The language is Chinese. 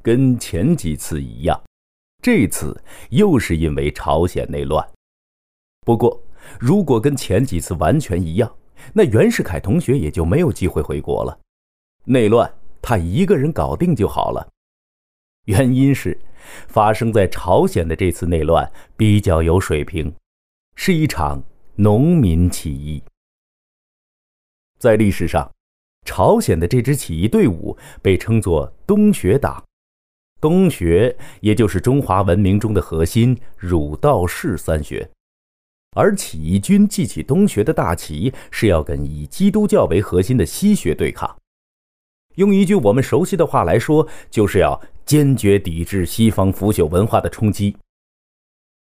跟前几次一样，这次又是因为朝鲜内乱。不过，如果跟前几次完全一样，那袁世凯同学也就没有机会回国了。内乱他一个人搞定就好了。原因是，发生在朝鲜的这次内乱比较有水平，是一场农民起义。在历史上，朝鲜的这支起义队伍被称作东学党。东学也就是中华文明中的核心儒道释三学，而起义军记起东学的大旗，是要跟以基督教为核心的西学对抗。用一句我们熟悉的话来说，就是要坚决抵制西方腐朽文化的冲击，